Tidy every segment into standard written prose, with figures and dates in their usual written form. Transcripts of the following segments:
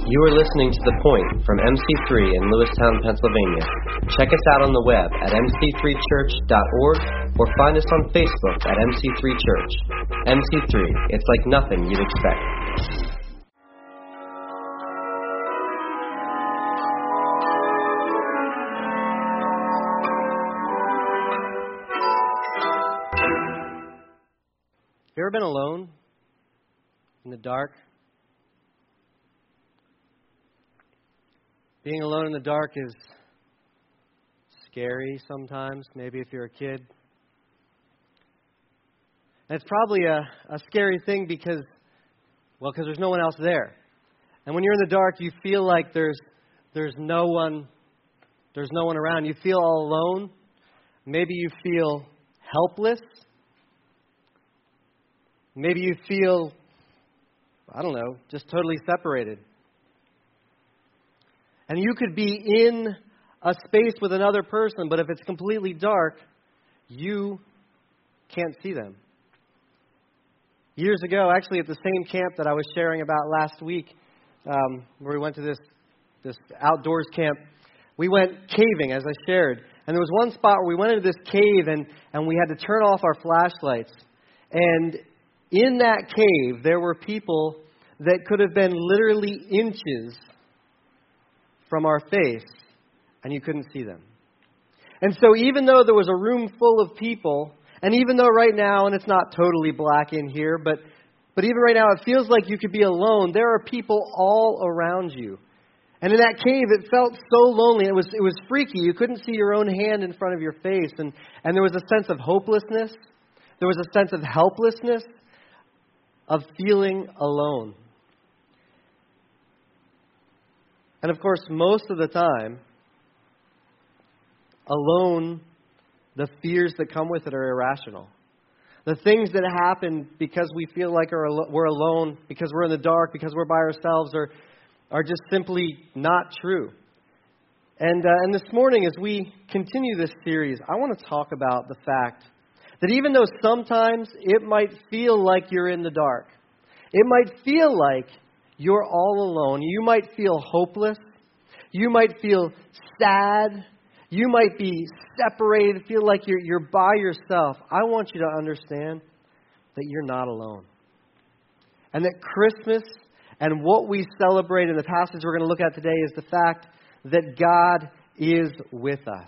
You are listening to The Point from MC3 in Lewistown, Pennsylvania. Check us out on the web at mc3church.org or find us on Facebook at MC3 Church. MC3, it's like nothing you'd expect. You ever been alone in the dark? Being alone in the dark is scary sometimes, maybe if you're a kid. And it's probably a scary thing because there's no one else there. And when you're in the dark, you feel like there's no one around. You feel all alone. Maybe you feel helpless. Maybe you feel, just totally separated. And you could be in a space with another person, but if it's completely dark, you can't see them. Years ago, actually at the same camp that I was sharing about last week, where we went to this outdoors camp, we went caving, as I shared. And there was one spot where we went into this cave and we had to turn off our flashlights. And in that cave, there were people that could have been literally inches from our face, and you couldn't see them. And so even though there was a room full of people, and even though right now, and it's not totally black in here, but even right now it feels like you could be alone, there are people all around you. And in that cave, it felt so lonely. It was freaky. You couldn't see your own hand in front of your face, and there was a sense of hopelessness. There was a sense of helplessness, of feeling alone. And of course, most of the time, alone, the fears that come with it are irrational. The things that happen because we feel like we're alone, because we're in the dark, because we're by ourselves, are just simply not true. And this morning, as we continue this series, I want to talk about the fact that even though sometimes it might feel like you're in the dark, it might feel like you're all alone. You might feel hopeless. You might feel sad. You might be separated, feel like you're by yourself. I want you to understand that you're not alone. And that Christmas and what we celebrate in the passage we're going to look at today is the fact that God is with us.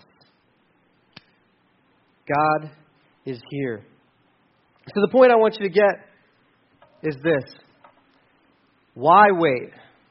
God is here. So the point I want you to get is this. Why wait?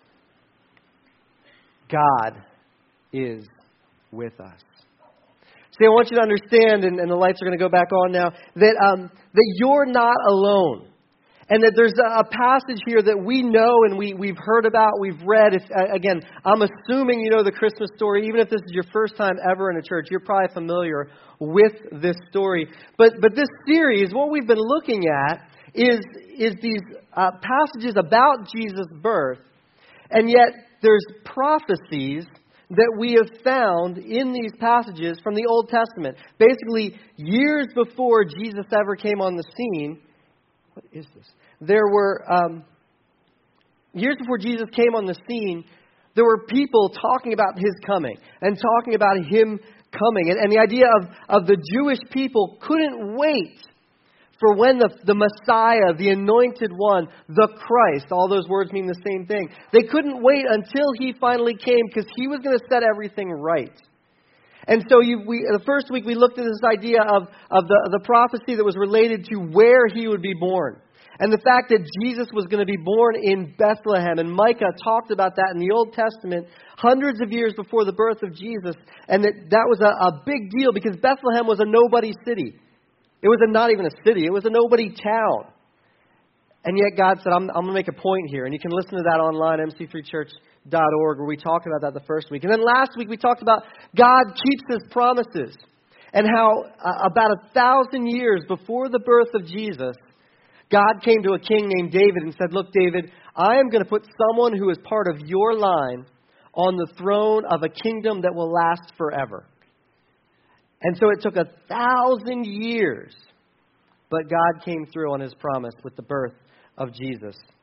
God is with us. See, I want you to understand, and the lights are going to go back on now, that you're not alone. And that there's a passage here that we know and we've heard about, we've read. Again, I'm assuming you know the Christmas story. Even if this is your first time ever in a church, you're probably familiar with this story. But this series, what we've been looking at is these passages about Jesus' birth. And yet there's prophecies that we have found in these passages from the Old Testament. Basically, years before Jesus ever came on the scene. What is this? There were, years before Jesus came on the scene, there were people talking about His coming and talking about Him coming. And the idea of the Jewish people couldn't wait for when the Messiah, the Anointed One, the Christ, all those words mean the same thing. They couldn't wait until He finally came because He was going to set everything right. And so the first week we looked at this idea of the prophecy that was related to where He would be born. And the fact that Jesus was going to be born in Bethlehem. And Micah talked about that in the Old Testament hundreds of years before the birth of Jesus. And that was a big deal because Bethlehem was a nobody city. It was not even a city. It was a nobody town. And yet God said, I'm going to make a point here. And you can listen to that online, mc3church.org, where we talked about that the first week. And then last week we talked about God keeps His promises. And how about 1,000 years before the birth of Jesus, God came to a king named David and said, look, David, I am going to put someone who is part of your line on the throne of a kingdom that will last forever. And so it took 1,000 years, but God came through on His promise with the birth of Jesus.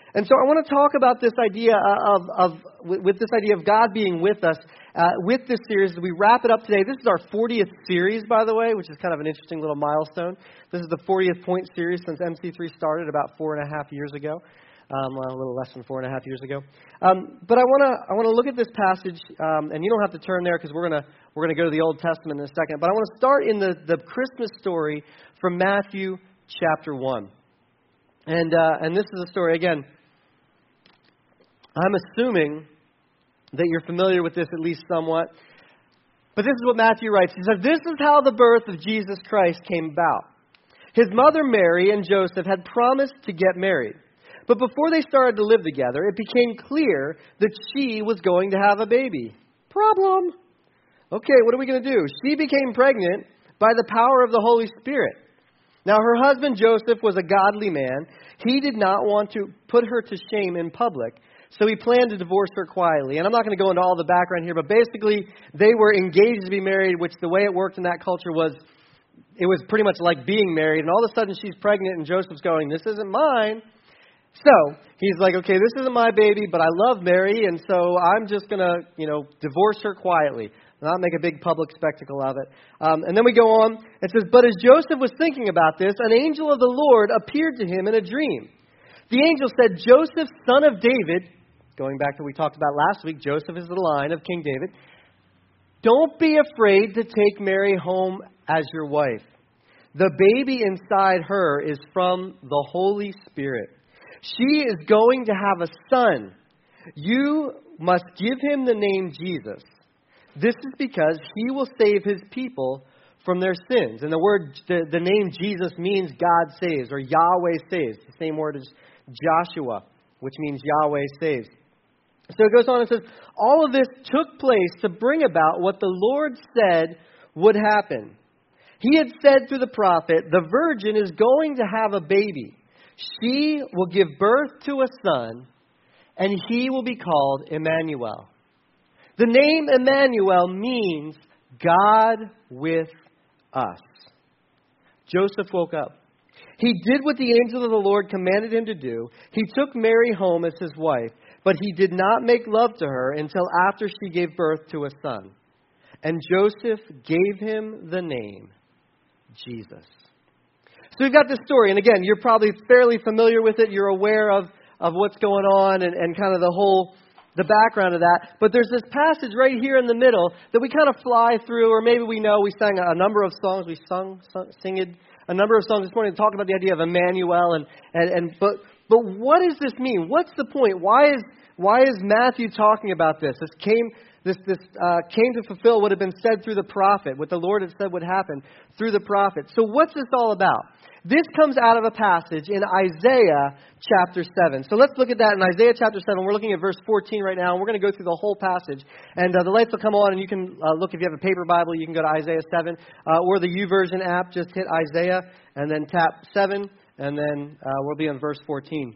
And so I want to talk about this idea with this idea of God being with us with this series. We wrap it up today. This is our 40th series, by the way, which is kind of an interesting little milestone. This is the 40th point series since MC3 started about 4.5 years ago. A little less than 4.5 years ago. But I want to look at this passage, and you don't have to turn there because we're gonna go to the Old Testament in a second. But I want to start in the Christmas story from Matthew chapter 1. And this is a story, again, I'm assuming that you're familiar with this at least somewhat. But this is what Matthew writes. He says, "This is how the birth of Jesus Christ came about. His mother Mary and Joseph had promised to get married. But before they started to live together, it became clear that she was going to have a baby. Problem. Okay, what are we going to do? She became pregnant by the power of the Holy Spirit. Now, her husband Joseph was a godly man. He did not want to put her to shame in public, so he planned to divorce her quietly." And I'm not going to go into all the background here, but basically they were engaged to be married, which the way it worked in that culture was it was pretty much like being married. And all of a sudden she's pregnant and Joseph's going, "This isn't mine." So he's like, "Okay, this isn't my baby, but I love Mary, and so I'm just going to, divorce her quietly, not make a big public spectacle of it." And then we go on. It says, "But as Joseph was thinking about this, an angel of the Lord appeared to him in a dream. The angel said, 'Joseph, son of David,'" going back to what we talked about last week, Joseph is the line of King David, "don't be afraid to take Mary home as your wife. The baby inside her is from the Holy Spirit. She is going to have a son. You must give him the name Jesus. This is because he will save his people from their sins." And the name Jesus means God saves, or Yahweh saves. The same word as Joshua, which means Yahweh saves. So it goes on and says, all of this took place to bring about what the Lord said would happen. He had said through the prophet, "The virgin is going to have a baby. She will give birth to a son, and he will be called Emmanuel." The name Emmanuel means God with us. Joseph woke up. He did what the angel of the Lord commanded him to do. He took Mary home as his wife, but he did not make love to her until after she gave birth to a son. And Joseph gave him the name Jesus. So we've got this story, and again, you're probably fairly familiar with it. You're aware of what's going on and kind of the background of that. But there's this passage right here in the middle that we kind of fly through, or maybe we know we sang a number of songs. We singed a number of songs this morning talking about the idea of Emmanuel. But what does this mean? What's the point? Why is Matthew talking about this? This came to fulfill what had been said through the prophet, what the Lord had said would happen through the prophet. So what's this all about? This comes out of a passage in Isaiah chapter 7. So let's look at that in Isaiah chapter 7. We're looking at verse 14 right now, and we're going to go through the whole passage. And the lights will come on, and you can look, if you have a paper Bible, you can go to Isaiah 7. Or the YouVersion app, just hit Isaiah, and then tap 7, and then we'll be on verse 14.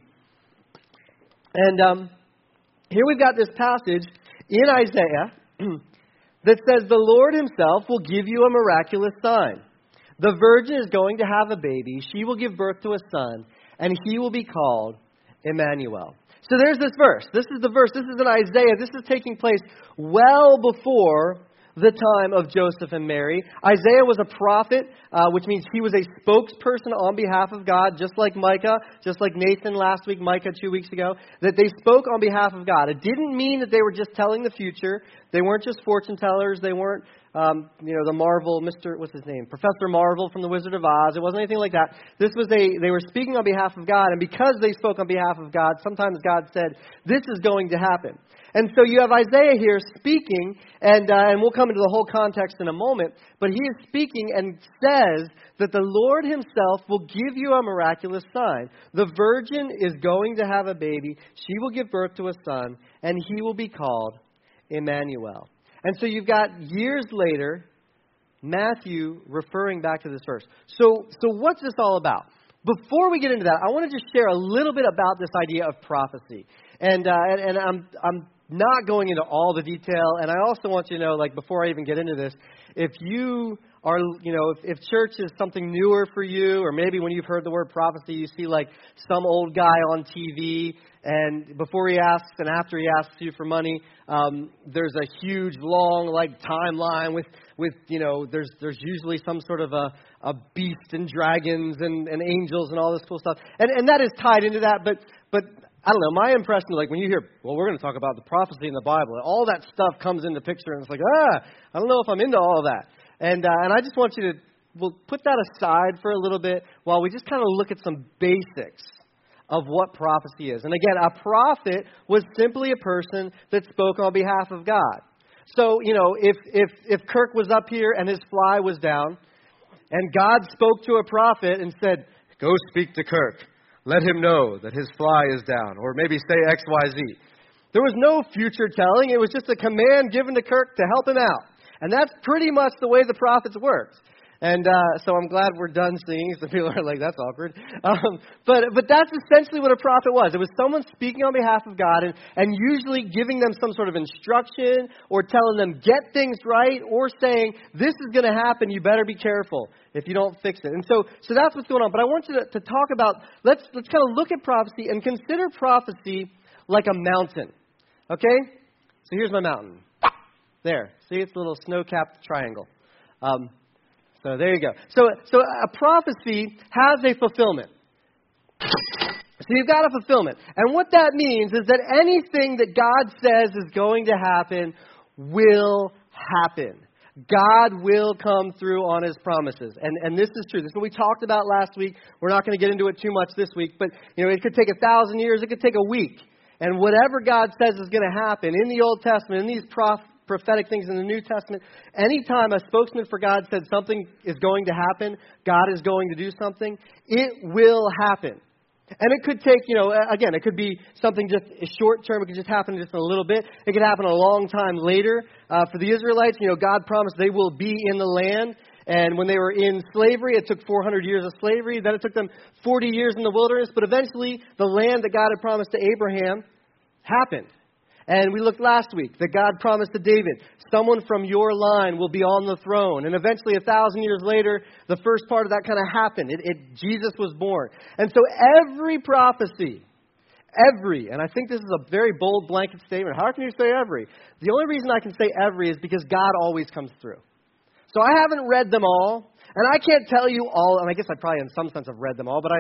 And here we've got this passage in Isaiah that says, "The Lord himself will give you a miraculous sign. The virgin is going to have a baby. She will give birth to a son, and he will be called Emmanuel." So there's this verse. This is the verse. This is in Isaiah. This is taking place well before the time of Joseph and Mary. Isaiah was a prophet, which means he was a spokesperson on behalf of God, just like Micah, just like Nathan last week, Micah 2 weeks ago, that they spoke on behalf of God. It didn't mean that they were just telling the future. They weren't just fortune tellers. They weren't, the Marvel, Professor Marvel from The Wizard of Oz. It wasn't anything like that. They were speaking on behalf of God, and because they spoke on behalf of God, sometimes God said, "This is going to happen." And so you have Isaiah here speaking, and we'll come into the whole context in a moment, but he is speaking and says that the Lord himself will give you a miraculous sign. The virgin is going to have a baby. She will give birth to a son, and he will be called Emmanuel. And so you've got years later, Matthew referring back to this verse. So what's this all about? Before we get into that, I want to just share a little bit about this idea of prophecy. And I'm not going into all the detail, and I also want you to know, before I even get into this, if you are, if church is something newer for you, or maybe when you've heard the word prophecy, you see like some old guy on TV, and before he asks and after he asks you for money, there's a huge, long, like timeline with there's usually some sort of a beast and dragons and angels and all this cool stuff, and that is tied into that, but I don't know, my impression, like when you hear, well, we're going to talk about the prophecy in the Bible, all that stuff comes into picture, and it's like, I don't know if I'm into all of that. And I just want you to, we'll put that aside for a little bit while we just kind of look at some basics of what prophecy is. And again, a prophet was simply a person that spoke on behalf of God. So, if Kirk was up here and his fly was down, and God spoke to a prophet and said, go speak to Kirk. Let him know that his fly is down. Or maybe say X, Y, Z. There was no future telling. It was just a command given to Kirk to help him out. And that's pretty much the way the prophets worked. And so I'm glad we're done singing. Some people are like, that's awkward. But that's essentially what a prophet was. It was someone speaking on behalf of God and usually giving them some sort of instruction or telling them get things right or saying this is going to happen. You better be careful if you don't fix it. And so that's what's going on. But I want you to talk about, let's kind of look at prophecy and consider prophecy like a mountain. Okay? So here's my mountain. There. See, it's a little snow-capped triangle. So there you go. So a prophecy has a fulfillment. So you've got a fulfillment. And what that means is that anything that God says is going to happen will happen. God will come through on His promises. And this is true. This is what we talked about last week. We're not going to get into it too much this week. But, it could take 1,000 years. It could take a week. And whatever God says is going to happen in the Old Testament, in these prophetic things in the New Testament, anytime a spokesman for God said something is going to happen, God is going to do something, it will happen. And it could take, again, it could be something just short term. It could just happen just in a little bit. It could happen a long time later. For the Israelites, God promised they will be in the land. And when they were in slavery, it took 400 years of slavery. Then it took them 40 years in the wilderness. But eventually, the land that God had promised to Abraham happened. And we looked last week that God promised to David, someone from your line will be on the throne. And eventually, 1,000 years later, the first part of that kind of happened. Jesus was born. And so every prophecy, and I think this is a very bold blanket statement. How can you say every? The only reason I can say every is because God always comes through. So I haven't read them all, and I can't tell you all, and I guess I probably in some sense have read them all, but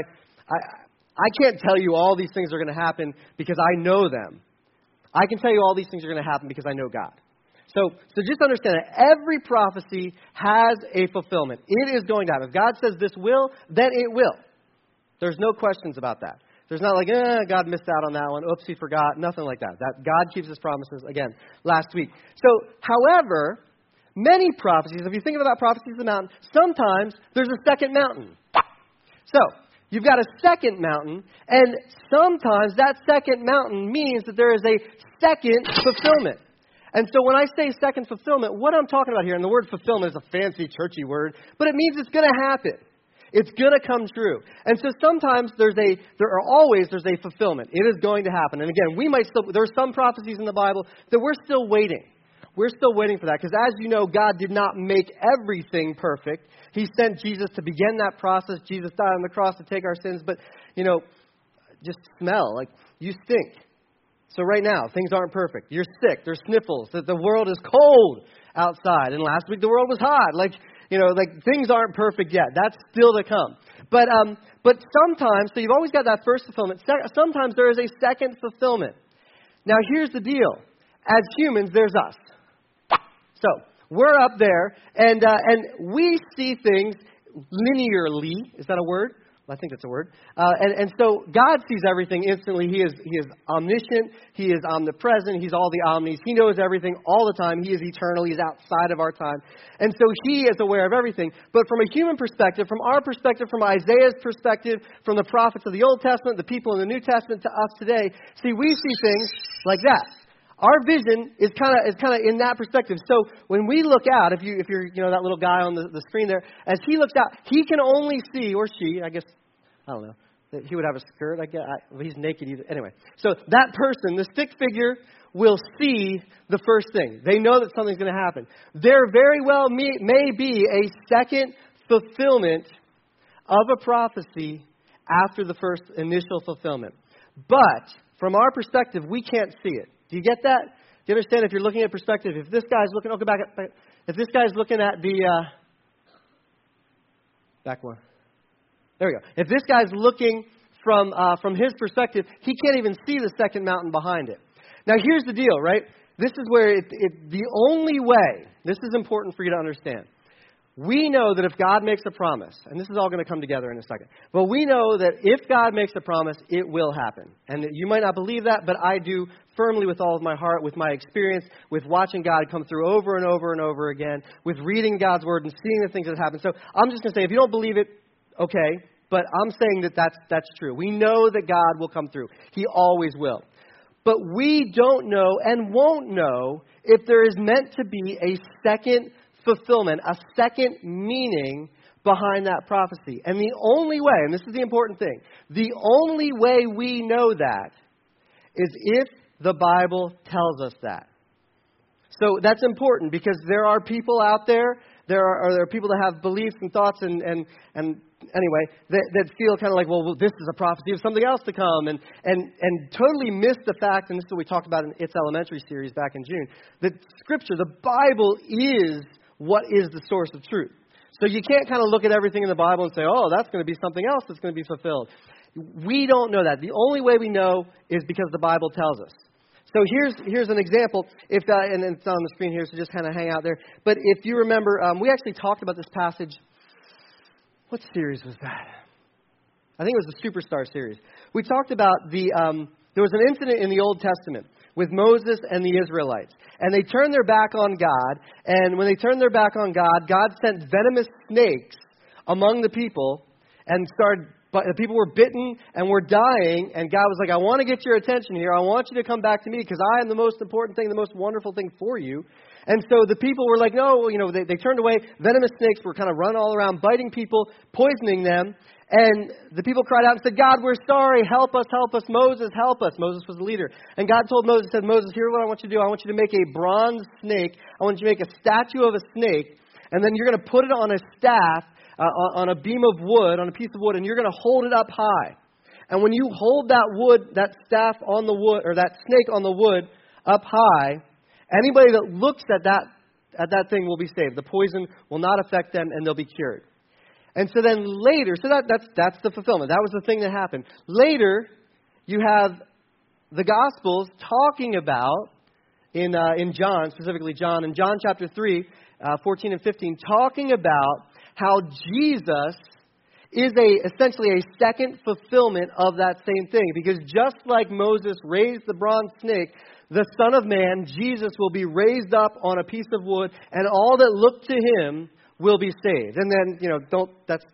I can't tell you all these things are going to happen because I know them. I can tell you all these things are going to happen because I know God. So just understand that every prophecy has a fulfillment. It is going to happen. If God says this will, then it will. There's no questions about that. There's not like, God missed out on that one. Oops, he forgot. Nothing like that. God keeps His promises, again, last week. So, however, many prophecies, if you think about prophecies of the mountain, sometimes there's a second mountain. So, you've got a second mountain, and sometimes that second mountain means that there is a second fulfillment. And so when I say second fulfillment, what I'm talking about here, and the word fulfillment is a fancy, churchy word, but it means it's going to happen. It's going to come true. And so sometimes there's a fulfillment. It is going to happen. And again, there are some prophecies in the Bible that we're still waiting. We're still waiting for that because, as you know, God did not make everything perfect. He sent Jesus to begin that process. Jesus died on the cross to take our sins. But, just smell. Like, you stink. So right now, things aren't perfect. You're sick. There's sniffles. The world is cold outside. And last week, the world was hot. Like things aren't perfect yet. That's still to come. But sometimes, so you've always got that first fulfillment. Sometimes there is a second fulfillment. Now, here's the deal. As humans, there's us. So we're up there, and we see things linearly. Is that a word? I think that's a word. And so God sees everything instantly. He is omniscient. He is omnipresent. He's all the omnis. He knows everything all the time. He is eternal. He's outside of our time. And so He is aware of everything. But from a human perspective, from our perspective, from Isaiah's perspective, from the prophets of the Old Testament, the people in the New Testament, to us today, see, we see things like that. Our vision is kind of in that perspective. So when we look out, if you're that little guy on the screen there, as he looks out, he can only see, or she, I guess, I don't know. that he would have a skirt, I guess. He's naked either. Anyway, so that person, the stick figure, will see the first thing. They know that something's going to happen. There very well may be a second fulfillment of a prophecy after the first initial fulfillment. But from our perspective, we can't see it. Do you get that? Do you understand? If you're looking at perspective, if this guy's looking, go back. If this guy's looking at the back one, there we go. If this guy's looking from his perspective, he can't even see the second mountain behind it. Now, here's the deal, right? This is where the only way. This is important for you to understand. We know that if God makes a promise, and this is all going to come together in a second, but we know that if God makes a promise, it will happen. And you might not believe that, but I do firmly with all of my heart, with my experience, with watching God come through over and over and over again, with reading God's Word and seeing the things that happen. So I'm just going to say, if you don't believe it, okay, but I'm saying that that's true. We know that God will come through. He always will. But we don't know and won't know if there is meant to be a second fulfillment, a second meaning behind that prophecy. And the only way, and this is the important thing, the only way we know that is if the Bible tells us that. So that's important because there are people out there, there are people that have beliefs and thoughts and anyway, that feel kind of like, well, this is a prophecy of something else to come, and totally miss the fact, and this is what we talked about in It's Elementary series back in June, that Scripture, the Bible, is what is the source of truth. So you can't kind of look at everything in the Bible and say, oh, that's going to be something else that's going to be fulfilled. We don't know that. The only way we know is because the Bible tells us. So here's an example. And it's on the screen here, so just kind of hang out there. But if you remember, we actually talked about this passage. What series was that? I think it was the Superstar series. We talked about there was an incident in the Old Testament with Moses and the Israelites. And they turned their back on God. And when they turned their back on God, God sent venomous snakes among the people and the people were bitten and were dying. And God was like, I want to get your attention here. I want you to come back to me because I am the most important thing, the most wonderful thing for you. And so the people were like, no, they turned away. Venomous snakes were kind of running all around, biting people, poisoning them. And the people cried out and said, God, we're sorry. Help us, Moses, help us. Moses was the leader. And God told Moses, said, Moses, here's what I want you to do. I want you to make a bronze snake. I want you to make a statue of a snake. And then you're going to put it on a staff, on a beam of wood, on a piece of wood, and you're going to hold it up high. And when you hold that staff on the wood, or that snake on the wood up high, anybody that looks at that thing will be saved. The poison will not affect them, and they'll be cured. And so then later, that's the fulfillment. That was the thing that happened. Later, you have the Gospels talking about, in John, specifically John, in John chapter 3, 14 and 15, talking about how Jesus is essentially a second fulfillment of that same thing. Because just like Moses raised the bronze snake, the Son of Man, Jesus, will be raised up on a piece of wood, and all that look to him will be saved. And then, that's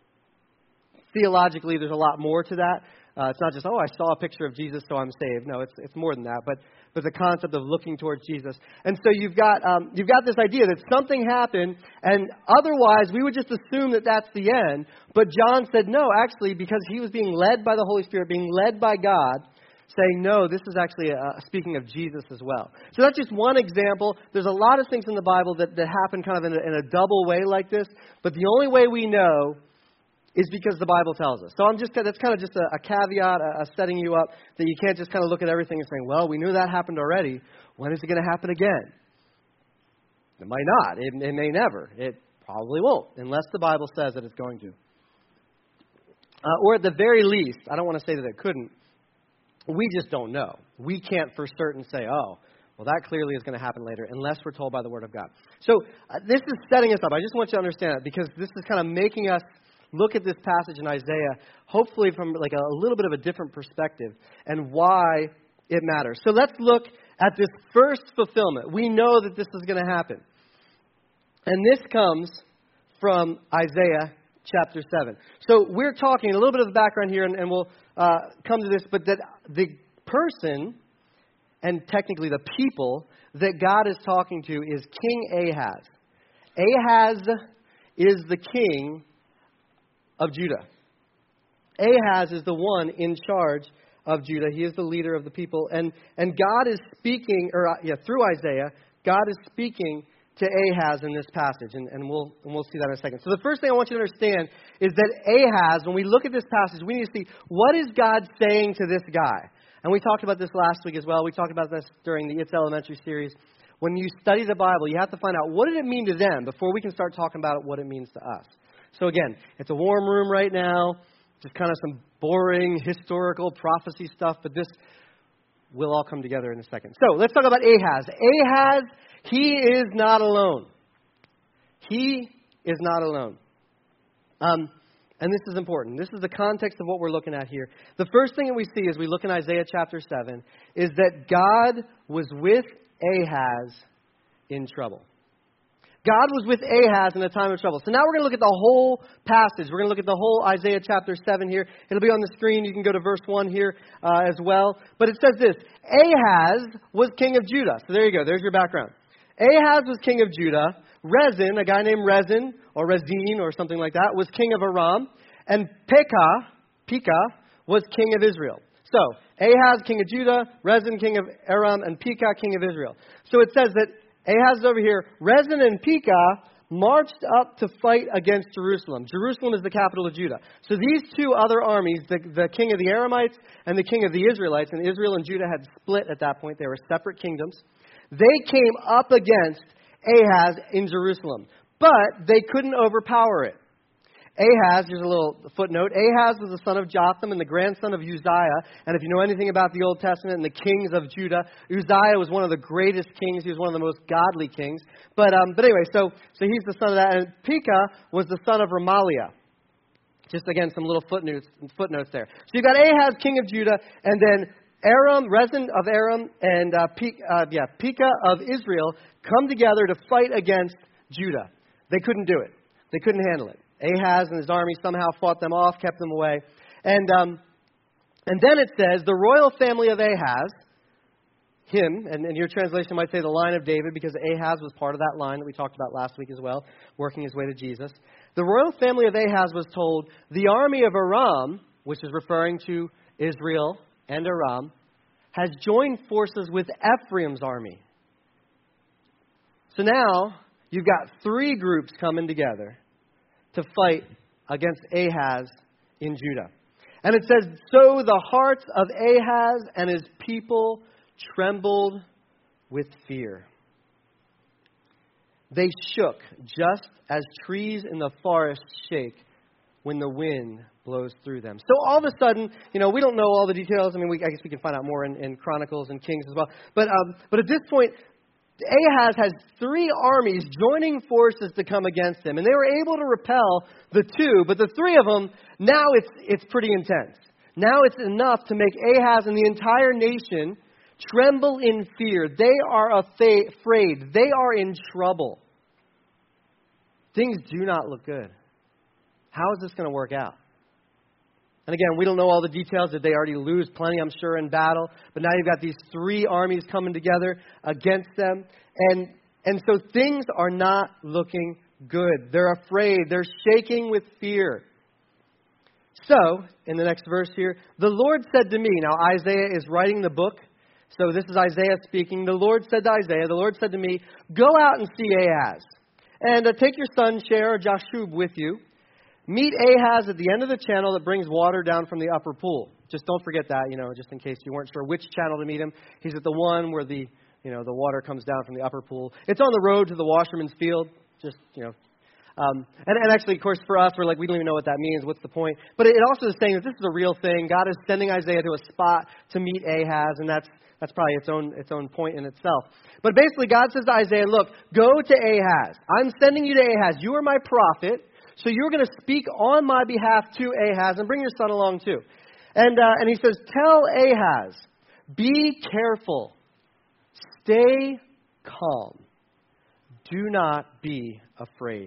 theologically, there's a lot more to that. It's not just, I saw a picture of Jesus, so I'm saved. No, it's more than that. But the concept of looking towards Jesus. And so you've got this idea that something happened, and otherwise we would just assume that that's the end. But John said no, actually, because he was being led by the Holy Spirit, being led by God, saying, no, this is actually speaking of Jesus as well. So that's just one example. There's a lot of things in the Bible that happen kind of in a double way like this. But the only way we know is because the Bible tells us. So that's kind of just a caveat, a setting you up, that you can't just kind of look at everything and say, well, we knew that happened already. When is it going to happen again? It might not. It may never. It probably won't, unless the Bible says that it's going to. Or at the very least, I don't want to say that it couldn't, we just don't know. We can't for certain say, well, that clearly is going to happen later, unless we're told by the Word of God. So this is setting us up. I just want you to understand that, because this is kind of making us look at this passage in Isaiah, hopefully from like a little bit of a different perspective, and why it matters. So let's look at this first fulfillment. We know that this is going to happen. And this comes from Isaiah chapter 7. So we're talking a little bit of the background here, and we'll come to this, but that the person, and technically the people, that God is talking to is King Ahaz. Ahaz is the king of Judah. Ahaz is the one in charge of Judah. He is the leader of the people. And God is speaking, through Isaiah, God is speaking to Ahaz in this passage. And we'll see that in a second. So the first thing I want you to understand is that Ahaz, when we look at this passage, we need to see, what is God saying to this guy? And we talked about this last week as well. We talked about this during the It's Elementary series. When you study the Bible, you have to find out, what did it mean to them before we can start talking about what it means to us. So again, it's a warm room right now. Just kind of some boring historical prophecy stuff, but this will all come together in a second. So let's talk about Ahaz. Ahaz, he is not alone. He is not alone. And this is important. This is the context of what we're looking at here. The first thing that we see as we look in Isaiah chapter 7 is that God was with Ahaz in trouble. God was with Ahaz in a time of trouble. So now we're going to look at the whole passage. We're going to look at the whole Isaiah chapter 7 here. It'll be on the screen. You can go to verse 1 here as well. But it says this: Ahaz was king of Judah. So there you go. There's your background. Ahaz was king of Judah. Rezin, a guy named Rezin, or Rezin, or something like that, was king of Aram. And Pekah was king of Israel. So, Ahaz, king of Judah, Rezin, king of Aram, and Pekah, king of Israel. So it says that Ahaz is over here. Rezin and Pekah marched up to fight against Jerusalem. Jerusalem is the capital of Judah. So these two other armies, the king of the Aramites and the king of the Israelites, and Israel and Judah had split at that point. They were separate kingdoms. They came up against Ahaz in Jerusalem, but they couldn't overpower it. Ahaz, here's a little footnote, Ahaz was the son of Jotham and the grandson of Uzziah. And if you know anything about the Old Testament and the kings of Judah, Uzziah was one of the greatest kings. He was one of the most godly kings. But anyway, so he's the son of that. And Pekah was the son of Remaliah. Just again, some little footnotes there. So you've got Ahaz, king of Judah, and then Rezin of Aram, and Pekah of Israel come together to fight against Judah. They couldn't do it. They couldn't handle it. Ahaz and his army somehow fought them off, kept them away. And then it says, the royal family of Ahaz, him, and your translation might say the line of David, because Ahaz was part of that line that we talked about last week as well, working his way to Jesus. The royal family of Ahaz was told, the army of Aram, which is referring to Israel and Aram, has joined forces with Ephraim's army. So now, you've got three groups coming together to fight against Ahaz in Judah. And it says, so the hearts of Ahaz and his people trembled with fear. They shook just as trees in the forest shake when the wind blows through them. So all of a sudden, we don't know all the details. I mean, I guess we can find out more in Chronicles and Kings as well. But at this point, Ahaz has three armies joining forces to come him. And they were able to repel the two, but the three of them, now it's pretty intense. Now it's enough to make Ahaz and the entire nation tremble in fear. They are afraid. They are in trouble. Things do not look good. How is this going to work out? And again, we don't know all the details. Did they already lose plenty, I'm sure, in battle? But now you've got these three armies coming together against them. And so things are not looking good. They're afraid. They're shaking with fear. So, in the next verse here, the Lord said to me, now Isaiah is writing the book. So this is Isaiah speaking. The Lord said to Isaiah, the Lord said to me, go out and see Ahaz. And take your son, Sher, Jashub, with you. Meet Ahaz at the end of the channel that brings water down from the upper pool. Just don't forget that, just in case you weren't sure which channel to meet him. He's at the one where the water comes down from the upper pool. It's on the road to the washerman's field. And actually, of course, for us, we're like, we don't even know what that means. What's the point? But it also is saying that this is a real thing. God is sending Isaiah to a spot to meet Ahaz, and that's probably its own point in itself. But basically, God says to Isaiah, look, go to Ahaz. I'm sending you to Ahaz. You are my prophet. So you're going to speak on my behalf to Ahaz and bring your son along too. And he says, tell Ahaz, be careful, stay calm, do not be afraid.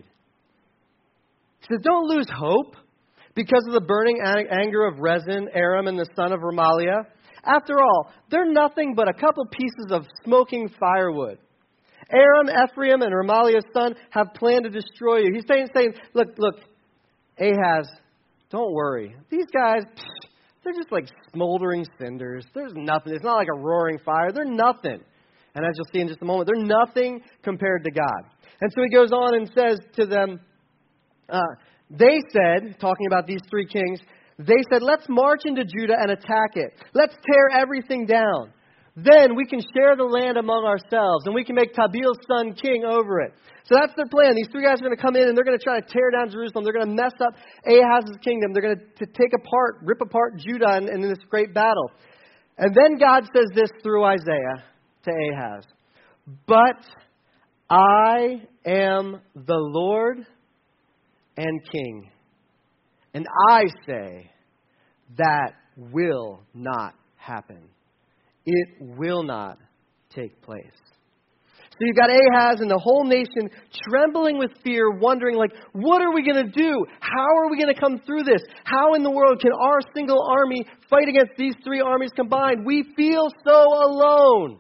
He says, don't lose hope because of the burning anger of Rezin, Aram, and the son of Remaliah. After all, they're nothing but a couple pieces of smoking firewood. Aram, Ephraim, and Remaliah's son have planned to destroy you. He's saying, look, Ahaz, don't worry. These guys, they're just like smoldering cinders. There's nothing. It's not like a roaring fire. They're nothing. And as you'll see in just a moment, they're nothing compared to God. And so he goes on and says to them, they said, talking about these three kings, they said, let's march into Judah and attack it. Let's tear everything down. Then we can share the land among ourselves, and we can make Tabil's son king over it. So that's their plan. These three guys are going to come in, and they're going to try to tear down Jerusalem. They're going to mess up Ahaz's kingdom. They're going to rip apart Judah in this great battle. And then God says this through Isaiah to Ahaz. But I am the Lord and King, and I say that will not happen. It will not take place. So you've got Ahaz and the whole nation trembling with fear, wondering, like, what are we going to do? How are we going to come through this? How in the world can our single army fight against these three armies combined? We feel so alone.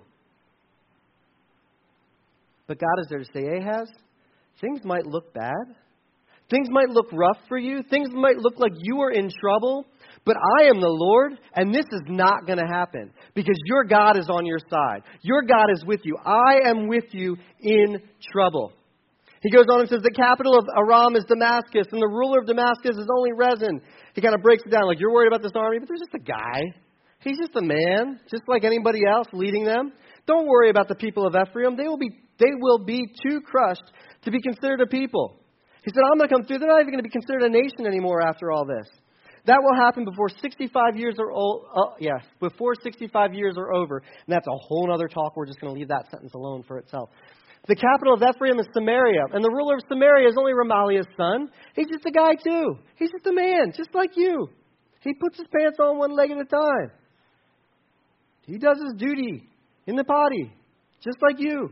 But God is there to say, Ahaz, things might look bad. Things might look rough for you. Things might look like you are in trouble. But I am the Lord, and this is not going to happen because your God is on your side. Your God is with you. I am with you in trouble. He goes on and says, the capital of Aram is Damascus, and the ruler of Damascus is only Rezin. He kind of breaks it down like, you're worried about this army, but there's just a guy. He's just a man, just like anybody else leading them. Don't worry about the people of Ephraim. They will be too crushed to be considered a people. He said, I'm going to come through. They're not even going to be considered a nation anymore after all this. That will happen before 65 years are before 65 years are over. And that's a whole other talk. We're just going to leave that sentence alone for itself. The capital of Ephraim is Samaria, and the ruler of Samaria is only Remaliah's son. He's just a guy too. He's just a man, just like you. He puts his pants on one leg at a time. He does his duty in the potty, just like you.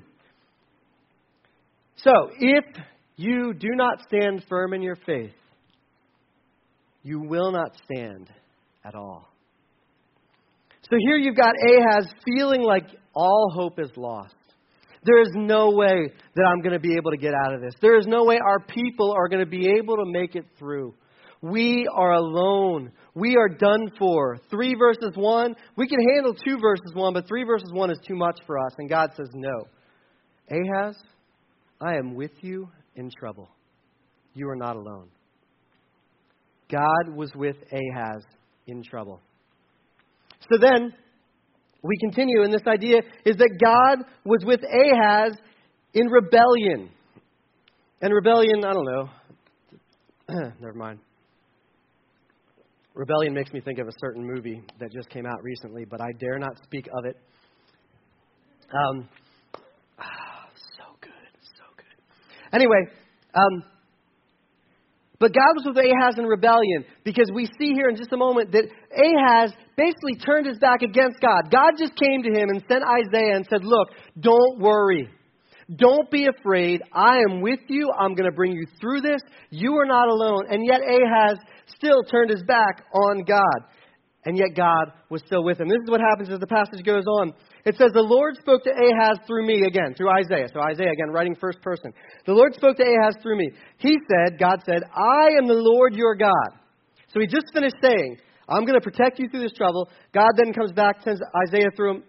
So, if you do not stand firm in your faith, you will not stand at all. So here you've got Ahaz feeling like all hope is lost. There is no way that I'm going to be able to get out of this. There is no way our people are going to be able to make it through. We are alone. We are done for. 3 verses 1. We can handle 2 verses 1, but 3 verses 1 is too much for us. And God says, no. Ahaz, I am with you in trouble. You are not alone. God was with Ahaz in trouble. So then, we continue, and this idea is that God was with Ahaz in rebellion. And rebellion, I don't know. Never mind. Rebellion makes me think of a certain movie that just came out recently, but I dare not speak of it. So good. Anyway, but God was with Ahaz in rebellion because we see here in just a moment that Ahaz basically turned his back against God. God just came to him and sent Isaiah and said, look, don't worry. Don't be afraid. I am with you. I'm going to bring you through this. You are not alone. And yet Ahaz still turned his back on God. And yet God was still with him. This is what happens as the passage goes on. It says, the Lord spoke to Ahaz through me again, through Isaiah. So Isaiah, again, writing first person. The Lord spoke to Ahaz through me. God said, I am the Lord your God. So he just finished saying, I'm going to protect you through this trouble. God then comes back, sends Isaiah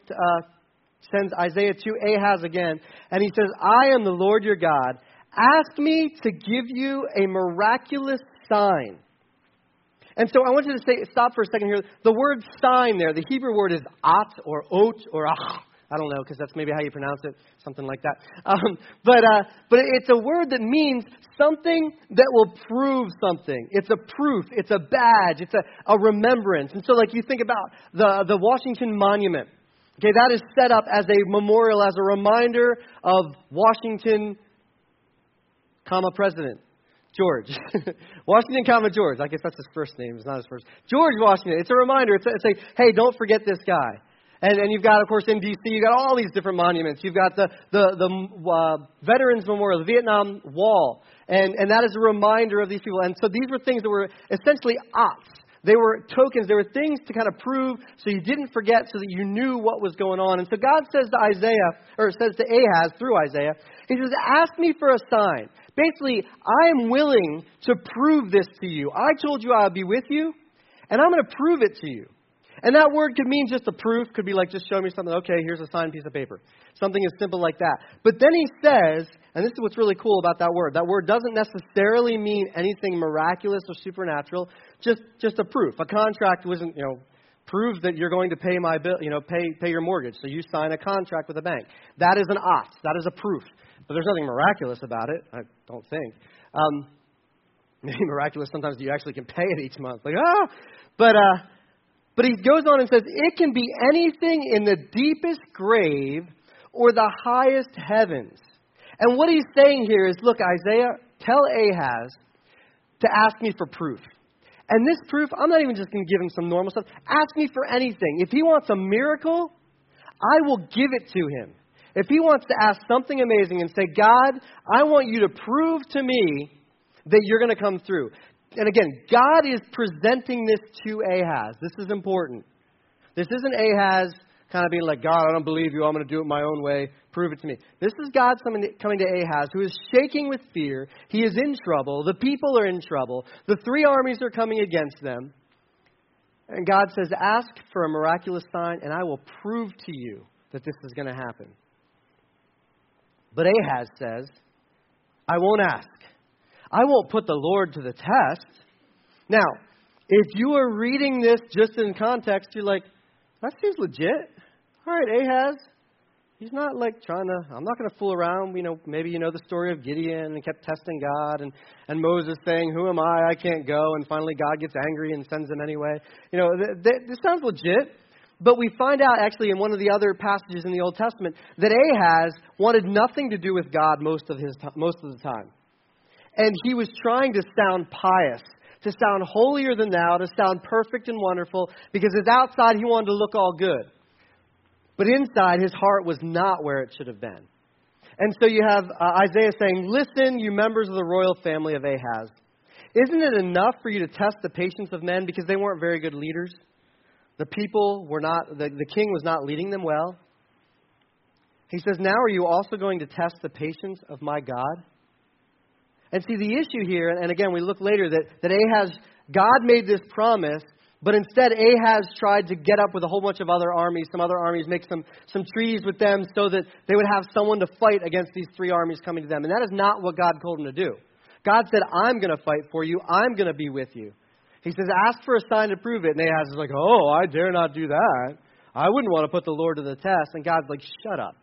to Ahaz again. And he says, I am the Lord your God. Ask me to give you a miraculous sign. And so I want you to stop for a second here. The word sign there, the Hebrew word is at or ot or ach. I don't know, because that's maybe how you pronounce it, something like that. But it's a word that means something that will prove something. It's a proof. It's a badge. It's a remembrance. And so like you think about the Washington Monument. Okay, that is set up as a memorial, as a reminder of Washington, President George. Washington, George. I guess that's his first name. It's not his first. George Washington. It's a reminder. It's a hey, don't forget this guy. And you've got, of course, in D.C., you've got all these different monuments. You've got the Veterans Memorial, the Vietnam Wall. And that is a reminder of these people. And so these were things that were essentially ops. They were tokens. They were things to kind of prove so you didn't forget, so that you knew what was going on. And so God says to Ahaz through Isaiah, he says, ask me for a sign. Basically, I am willing to prove this to you. I told you I would be with you, and I'm going to prove it to you. And that word could mean just a proof. Could be like, just show me something. Okay, here's a signed piece of paper. Something as simple like that. But then he says, and this is what's really cool about that word. That word doesn't necessarily mean anything miraculous or supernatural. Just a proof. A contract wasn't, prove that you're going to pay my bill, pay your mortgage. So you sign a contract with a bank. That is an ot. That is a proof. But there's nothing miraculous about it, I don't think. Maybe miraculous sometimes you actually can pay it each month. But he goes on and says, it can be anything in the deepest grave or the highest heavens. And what he's saying here is, look, Isaiah, tell Ahaz to ask me for proof. And this proof, I'm not even just going to give him some normal stuff. Ask me for anything. If he wants a miracle, I will give it to him. If he wants to ask something amazing and say, God, I want you to prove to me that you're going to come through. And again, God is presenting this to Ahaz. This is important. This isn't Ahaz kind of being like, God, I don't believe you. I'm going to do it my own way. Prove it to me. This is God coming to Ahaz, who is shaking with fear. He is in trouble. The people are in trouble. The three armies are coming against them. And God says, ask for a miraculous sign, and I will prove to you that this is going to happen. But Ahaz says, I won't ask. I won't put the Lord to the test. Now, if you are reading this just in context, you're like, that seems legit. All right, Ahaz, he's not like I'm not going to fool around. Maybe you know the story of Gideon and kept testing God and Moses saying, who am I can't go. And finally God gets angry and sends him anyway. This sounds legit. But we find out actually in one of the other passages in the Old Testament that Ahaz wanted nothing to do with God most of the time. And he was trying to sound pious, to sound holier than thou, to sound perfect and wonderful, because his outside he wanted to look all good. But inside his heart was not where it should have been. And so you have Isaiah saying, listen, you members of the royal family of Ahaz. Isn't it enough for you to test the patience of men because they weren't very good leaders? The people were not, the king was not leading them well. He says, now are you also going to test the patience of my God? And see, the issue here, and again, we look later, that Ahaz, God made this promise, but instead Ahaz tried to get up with a whole bunch of other armies, some other armies, make some treaties with them so that they would have someone to fight against these three armies coming to them. And that is not what God told him to do. God said, I'm going to fight for you. I'm going to be with you. He says, ask for a sign to prove it. And Ahaz is like, oh, I dare not do that. I wouldn't want to put the Lord to the test. And God's like, shut up.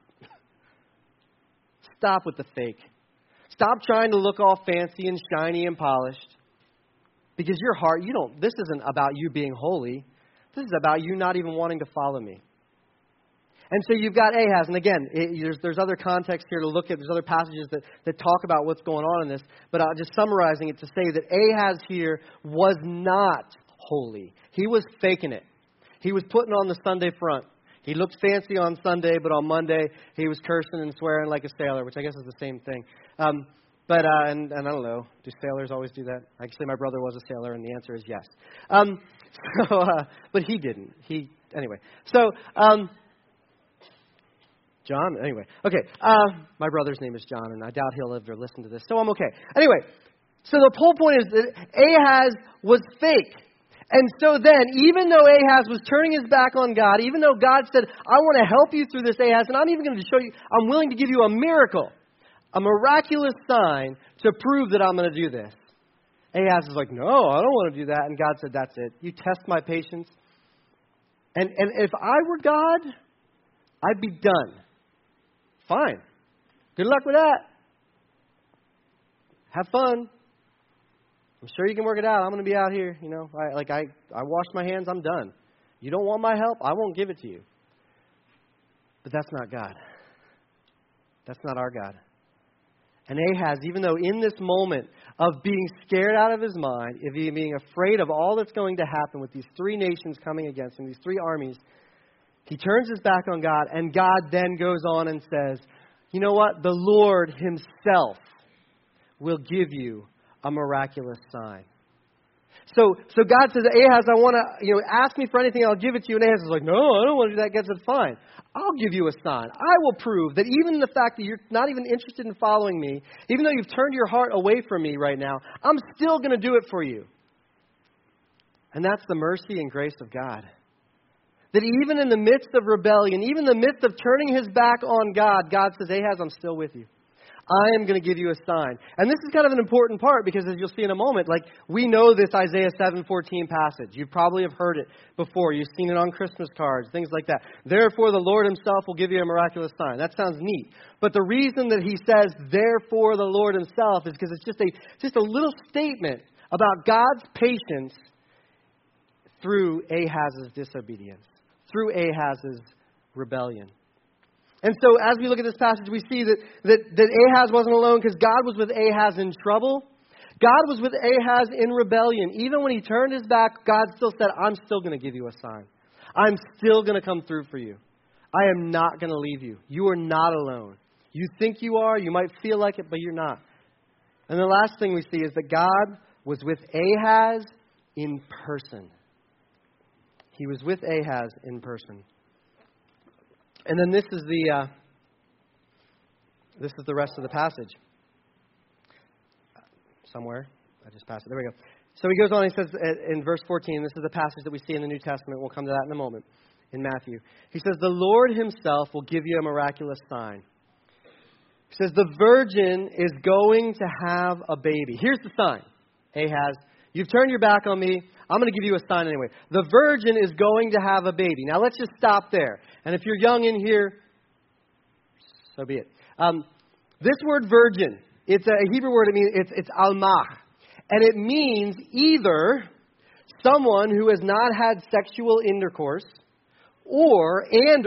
Stop with the fake. Stop trying to look all fancy and shiny and polished. Because your heart, this isn't about you being holy. This is about you not even wanting to follow me. And so you've got Ahaz. And again, there's other context here to look at. There's other passages that talk about what's going on in this. But just summarizing it to say that Ahaz here was not holy. He was faking it. He was putting on the Sunday front. He looked fancy on Sunday, but on Monday he was cursing and swearing like a sailor, which I guess is the same thing. And I don't know, do sailors always do that? Actually, my brother was a sailor, and the answer is yes. But he didn't. John? Anyway. Okay. My brother's name is John, and I doubt he'll ever listen to this, so I'm okay. Anyway, so the whole point is that Ahaz was fake. And so then, even though Ahaz was turning his back on God, even though God said, I want to help you through this, Ahaz, and I'm even going to show you, I'm willing to give you a miracle, a miraculous sign to prove that I'm going to do this. Ahaz is like, no, I don't want to do that. And God said, that's it. You test my patience. And if I were God, I'd be done. Fine. Good luck with that. Have fun. I'm sure you can work it out. I'm going to be out here, I washed my hands. I'm done. You don't want my help? I won't give it to you. But that's not God. That's not our God. And Ahaz, even though in this moment of being scared out of his mind, of being afraid of all that's going to happen with these three nations coming against him, these three armies, he turns his back on God, and God then goes on and says, you know what? The Lord himself will give you a miraculous sign. So God says, Ahaz, I want to, ask me for anything, I'll give it to you. And Ahaz is like, no, I don't want to do that. God said, fine. I'll give you a sign. I will prove that even in the fact that you're not even interested in following me, even though you've turned your heart away from me right now, I'm still going to do it for you. And that's the mercy and grace of God. That even in the midst of rebellion, even in the midst of turning his back on God, God says, Ahaz, I'm still with you. I am going to give you a sign. And this is kind of an important part because as you'll see in a moment, we know this Isaiah 7:14 passage. You probably have heard it before. You've seen it on Christmas cards, things like that. Therefore, the Lord himself will give you a miraculous sign. That sounds neat. But the reason that he says, therefore, the Lord himself is because it's just a little statement about God's patience through Ahaz's disobedience, through Ahaz's rebellion. And so as we look at this passage, we see that Ahaz wasn't alone because God was with Ahaz in trouble. God was with Ahaz in rebellion. Even when he turned his back, God still said, I'm still going to give you a sign. I'm still going to come through for you. I am not going to leave you. You are not alone. You think you are. You might feel like it, but you're not. And the last thing we see is that God was with Ahaz in person. He was with Ahaz in person. And then this is the rest of the passage. Somewhere. I just passed it. There we go. So he goes on and he says in verse 14, this is the passage that we see in the New Testament. We'll come to that in a moment in Matthew. He says, the Lord himself will give you a miraculous sign. He says, the virgin is going to have a baby. Here's the sign. Ahaz, you've turned your back on me. I'm going to give you a sign anyway. The virgin is going to have a baby. Now, let's just stop there. And if you're young in here, so be it. This word virgin, it's a Hebrew word. It's almah. And it means either someone who has not had sexual intercourse or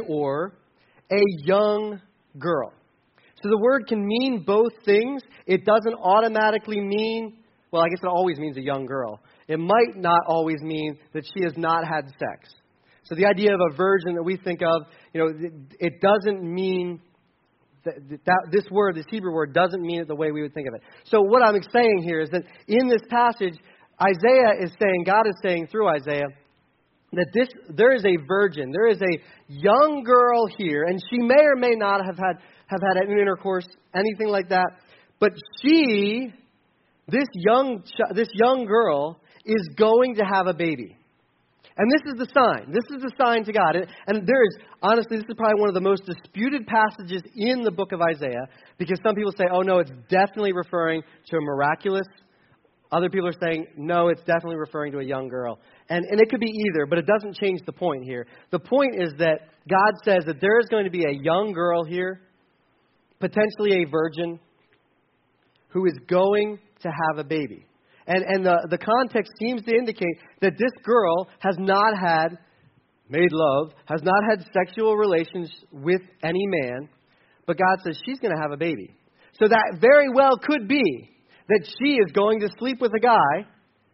a young girl. So the word can mean both things. It doesn't automatically mean, well, I guess it always means a young girl. It might not always mean that she has not had sex. So the idea of a virgin that we think of, it doesn't mean that this word, this Hebrew word, doesn't mean it the way we would think of it. So what I'm saying here is that in this passage, Isaiah is saying, God is saying through Isaiah, that there is a virgin, there is a young girl here, and she may or may not have had an intercourse, anything like that, but this young girl is going to have a baby. And this is the sign. This is the sign to God. And there is, honestly, this is probably one of the most disputed passages in the book of Isaiah, because some people say, oh no, it's definitely referring to a miraculous. Other people are saying, no, it's definitely referring to a young girl. And it could be either, but it doesn't change the point here. The point is that God says that there is going to be a young girl here, potentially a virgin, who is going to have a baby. And the context seems to indicate that this girl has not made love, has not had sexual relations with any man, but God says she's going to have a baby. So that very well could be that she is going to sleep with a guy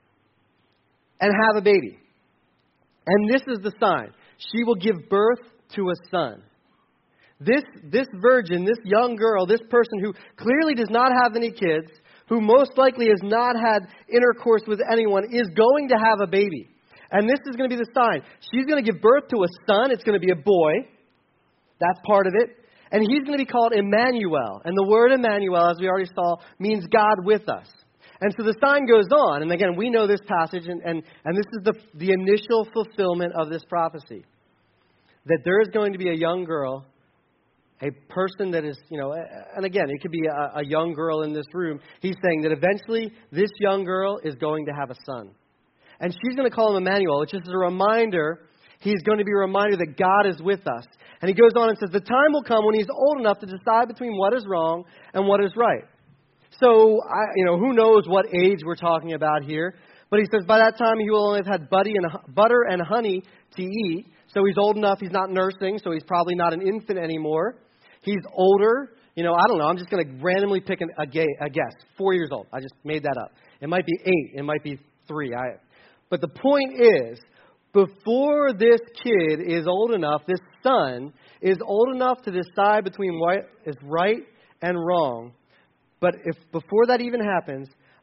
and have a baby. And this is the sign. She will give birth to a son. This virgin, this young girl, this person who clearly does not have any kids, who most likely has not had intercourse with anyone, is going to have a baby. And this is going to be the sign. She's going to give birth to a son. It's going to be a boy. That's part of it. And he's going to be called Emmanuel. And the word Emmanuel, as we already saw, means God with us. And so the sign goes on. And again, we know this passage, and this is the initial fulfillment of this prophecy. That there is going to be a young girl, a person that is, and again, it could be a young girl in this room. He's saying that eventually this young girl is going to have a son. And she's going to call him Emmanuel, which is a reminder. He's going to be a reminder that God is with us. And he goes on and says, the time will come when he's old enough to decide between what is wrong and what is right. So, who knows what age we're talking about here. But he says, by that time he will only have had butter and honey to eat. So he's old enough, he's not nursing, so he's probably not an infant anymore. He's older. I don't know. I'm just going to randomly pick a guess. 4 years old. I just made that up. It might be 8. It might be 3. But the point is, before this kid is old enough, this son is old enough to decide between what is right and wrong. But if before that even happens,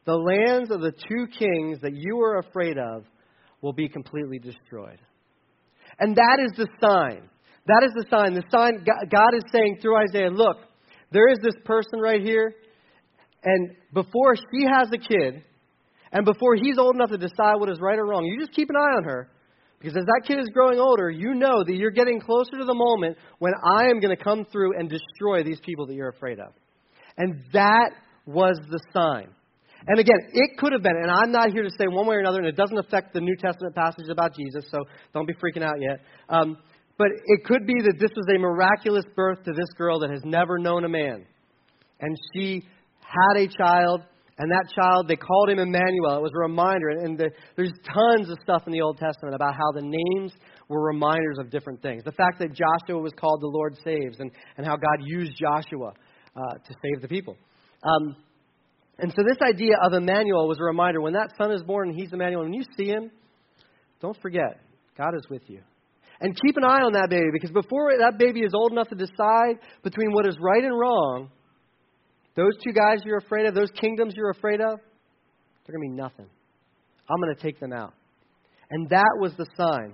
the lands of the two kings that you are afraid of will be completely destroyed. And that is the sign. That is the sign. The sign God is saying through Isaiah, look, there is this person right here, and before she has a kid, and before he's old enough to decide what is right or wrong, you just keep an eye on her. Because as that kid is growing older, you know that you're getting closer to the moment when I am going to come through and destroy these people that you're afraid of. And that was the sign. And again, it could have been, and I'm not here to say one way or another, and it doesn't affect the New Testament passage about Jesus, so don't be freaking out yet. But it could be that this was a miraculous birth to this girl that has never known a man. And she had a child. And that child, they called him Emmanuel. It was a reminder. And there's tons of stuff in the Old Testament about how the names were reminders of different things. The fact that Joshua was called the Lord Saves, and how God used Joshua to save the people. And so this idea of Emmanuel was a reminder. When that son is born and he's Emmanuel, and you see him, don't forget, God is with you. And keep an eye on that baby, because before that baby is old enough to decide between what is right and wrong, those two guys you're afraid of, those kingdoms you're afraid of, they're going to be nothing. I'm going to take them out. And that was the sign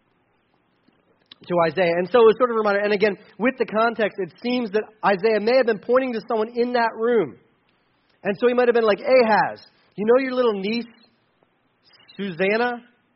to Isaiah. And so it was sort of a reminder. And again, with the context, it seems that Isaiah may have been pointing to someone in that room. And so he might have been like, Ahaz, you know your little niece, Susanna?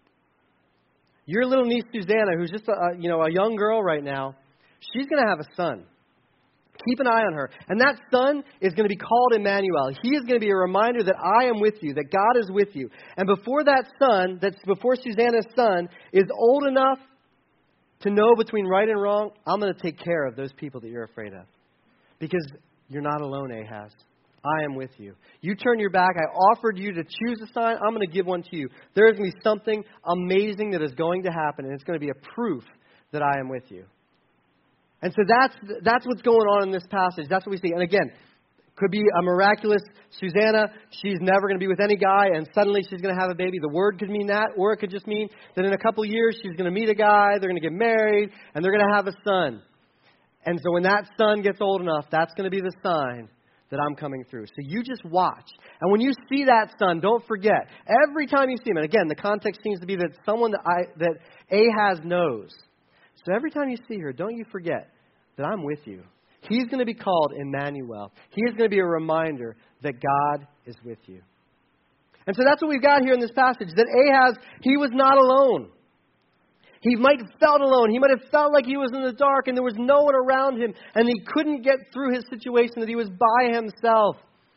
Your little niece, Susanna, who's just a young girl right now, she's going to have a son. Keep an eye on her. And that son is going to be called Emmanuel. He is going to be a reminder that I am with you, that God is with you. And before that son, before Susanna's son, is old enough to know between right and wrong, I'm going to take care of those people that you're afraid of. Because you're not alone, Ahaz. I am with you. You turn your back. I offered you to choose a sign. I'm going to give one to you. There is going to be something amazing that is going to happen, and it's going to be a proof that I am with you. And so that's what's going on in this passage. That's what we see. And again, could be a miraculous Susanna. She's never going to be with any guy, and suddenly she's going to have a baby. The word could mean that, or it could just mean that in a couple years she's going to meet a guy, they're going to get married, and they're going to have a son. And so when that son gets old enough, that's going to be the sign that I'm coming through. So you just watch. And when you see that son, don't forget. Every time you see him, and again, the context seems to be that someone that Ahaz knows. So every time you see her, don't you forget that I'm with you. He's going to be called Emmanuel. He is going to be a reminder that God is with you. And so that's what we've got here in this passage, that Ahaz, he was not alone. He might have felt alone. He might have felt like he was in the dark and there was no one around him and he couldn't get through his situation, that he was by himself.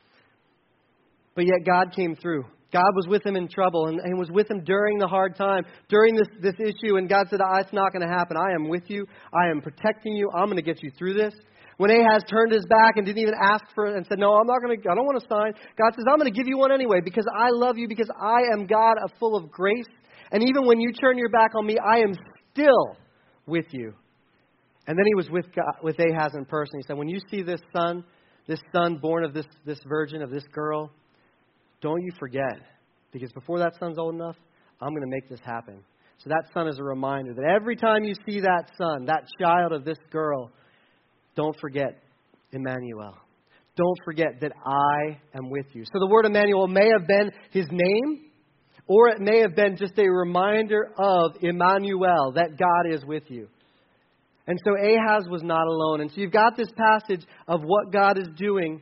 But yet God came through. God was with him in trouble and was with him during the hard time, during this issue. And God said, it's not going to happen. I am with you. I am protecting you. I'm going to get you through this. When Ahaz turned his back and didn't even ask for it and said, no, I don't want a sign. God says, I'm going to give you one anyway because I love you, because I am God full of grace. And even when you turn your back on me, I am still with you. And then he was with Ahaz in person. He said, when you see this son born of this virgin, of this girl, don't you forget, because before that son's old enough, I'm going to make this happen. So that son is a reminder that every time you see that son, that child of this girl, don't forget Emmanuel. Don't forget that I am with you. So the word Emmanuel may have been his name, or it may have been just a reminder of Emmanuel, that God is with you. And so Ahaz was not alone. And so you've got this passage of what God is doing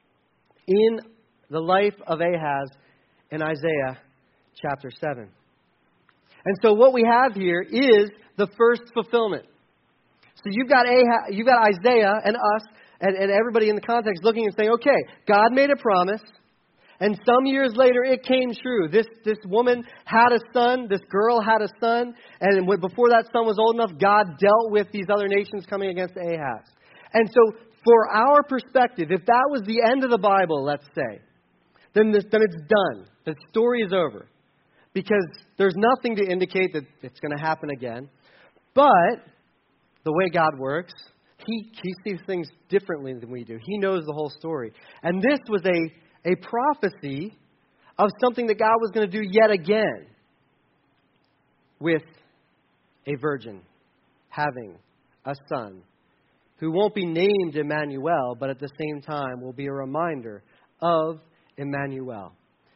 in the life of Ahaz in Isaiah chapter 7. And so what we have here is the first fulfillment. So you've got Isaiah and us and everybody in the context looking and saying, okay, God made a promise, and some years later it came true. This woman had a son, this girl had a son, and before that son was old enough, God dealt with these other nations coming against Ahaz. And so for our perspective, if that was the end of the Bible, let's say, then it's done. The story is over. Because there's nothing to indicate that it's going to happen again. But the way God works, He sees things differently than we do. He knows the whole story. And this was a prophecy of something that God was going to do yet again with a virgin having a son who won't be named Emmanuel, but at the same time will be a reminder of Emmanuel.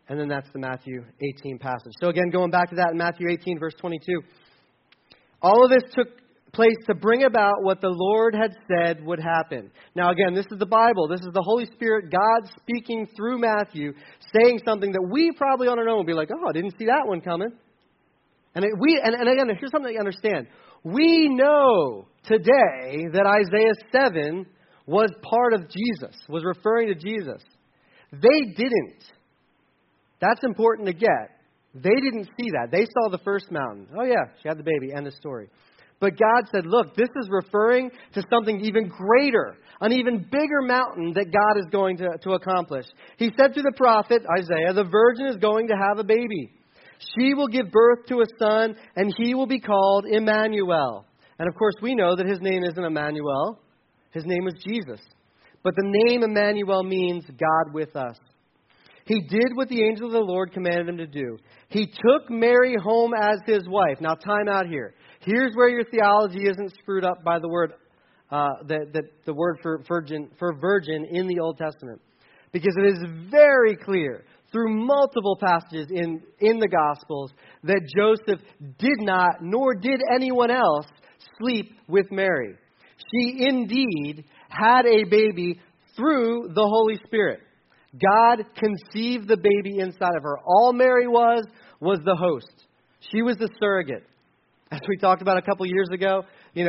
And then that's the Matthew 18 passage. So again, going back to that in Matthew 18, verse 22. All of this took place to bring about what the Lord had said would happen. Now again, this is the Bible. This is the Holy Spirit, God speaking through Matthew, saying something that we probably on our own will be like, oh, I didn't see that one coming. And again, here's something to understand. We know today that Isaiah 7 was part of Jesus, was referring to Jesus. They didn't. That's important to get. They didn't see that. They saw the first mountain. Oh yeah, she had the baby, end of story. But God said, look, this is referring to something even greater, an even bigger mountain that God is going to accomplish. He said through the prophet Isaiah, the virgin is going to have a baby. She will give birth to a son, and he will be called Emmanuel. And of course, we know that his name isn't Emmanuel. His name is Jesus. But the name Emmanuel means God with us. He did what the angel of the Lord commanded him to do. He took Mary home as his wife. Now, time out here. Here's where your theology isn't screwed up by the word, the word for virgin in the Old Testament, because it is very clear through multiple passages in the Gospels that Joseph did not, nor did anyone else, sleep with Mary. She indeed had a baby through the Holy Spirit. God conceived the baby inside of her. All Mary was the host. She was the surrogate. As we talked about a couple years ago, she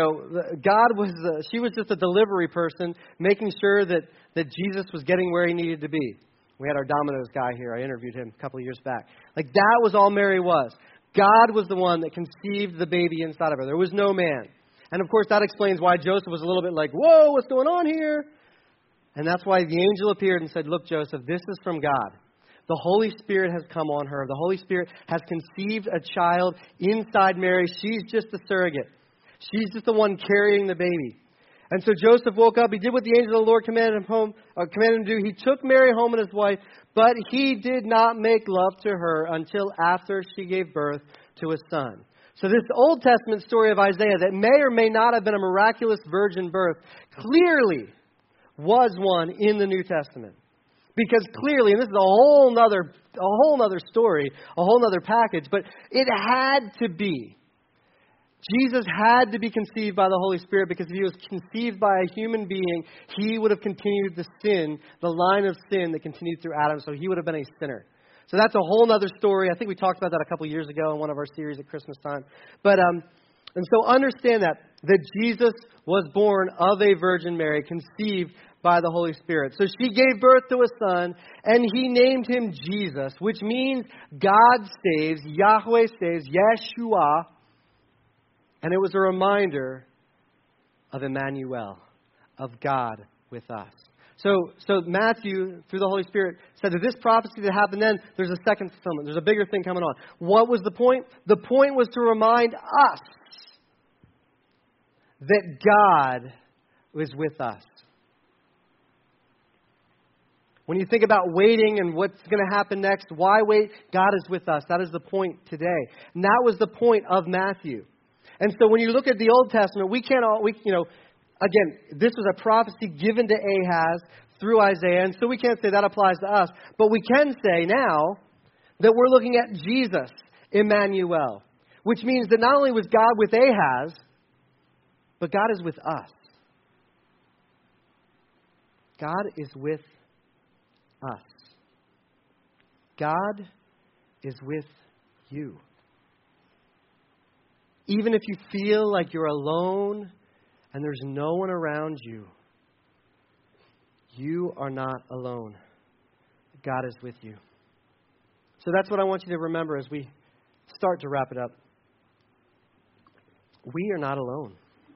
was just a delivery person, making sure that Jesus was getting where he needed to be. We had our Domino's guy here. I interviewed him a couple of years back. That was all Mary was. God was the one that conceived the baby inside of her. There was no man. And of course, that explains why Joseph was a little bit like, whoa, what's going on here? And that's why the angel appeared and said, look, Joseph, this is from God. The Holy Spirit has come on her. The Holy Spirit has conceived a child inside Mary. She's just the surrogate. She's just the one carrying the baby. And so Joseph woke up. He did what the angel of the Lord commanded him to do. He took Mary home and his wife, but he did not make love to her until after she gave birth to a son. So this Old Testament story of Isaiah that may or may not have been a miraculous virgin birth clearly was one in the New Testament. Because clearly, and this is a whole nother story, a whole nother package, but it had to be. Jesus had to be conceived by the Holy Spirit, because if he was conceived by a human being, he would have continued the sin, the line of sin that continued through Adam, so he would have been a sinner. So that's a whole other story. I think we talked about that a couple years ago in one of our series at Christmas time. And so understand that Jesus was born of a Virgin Mary, conceived by the Holy Spirit. So she gave birth to a son, and he named him Jesus, which means God saves, Yahweh saves, Yeshua. And it was a reminder of Emmanuel, of God with us. So Matthew, through the Holy Spirit, said that this prophecy that happened then, there's a second fulfillment. There's a bigger thing coming on. What was the point? The point was to remind us that God was with us. When you think about waiting and what's going to happen next, why wait? God is with us. That is the point today. And that was the point of Matthew. And so when you look at the Old Testament, again, this was a prophecy given to Ahaz through Isaiah, and so we can't say that applies to us. But we can say now that we're looking at Jesus, Emmanuel, which means that not only was God with Ahaz, but God is with us. God is with us. God is with you. Even if you feel like you're alone and there's no one around you, you are not alone. God is with you. So that's what I want you to remember as we start to wrap it up. We are not alone.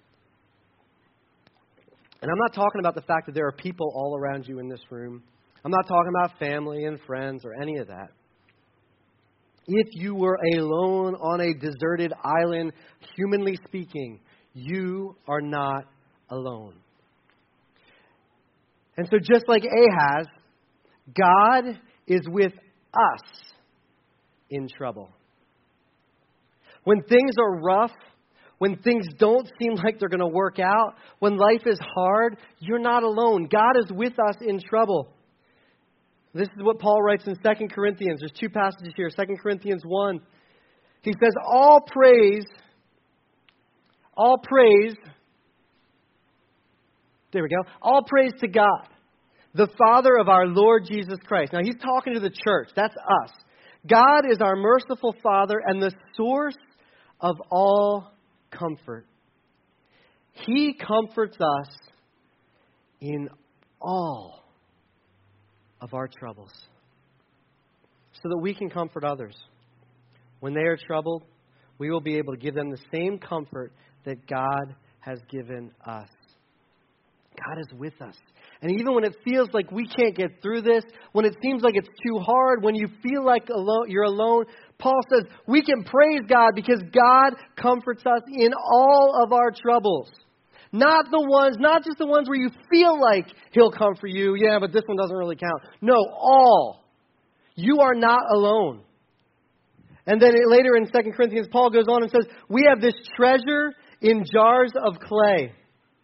And I'm not talking about the fact that there are people all around you in this room. I'm not talking about family and friends or any of that. If you were alone on a deserted island, humanly speaking, you are not alone. And so just like Ahaz, God is with us in trouble. When things are rough, when things don't seem like they're going to work out, when life is hard, you're not alone. God is with us in trouble. This is what Paul writes in 2 Corinthians. There's two passages here. 2 Corinthians 1. He says, all praise, there we go, all praise to God, the Father of our Lord Jesus Christ. Now, he's talking to the church. That's us. God is our merciful Father and the source of all comfort. He comforts us in all of our troubles so that we can comfort others. When they are troubled, we will be able to give them the same comfort that God has given us. God is with us. And even when it feels like we can't get through this, when it seems like it's too hard, when you feel like you're alone, Paul says we can praise God because God comforts us in all of our troubles. Not just the ones where you feel like He'll comfort you. Yeah, but this one doesn't really count. No, all. You are not alone. And then later in 2 Corinthians, Paul goes on and says, we have this treasure in jars of clay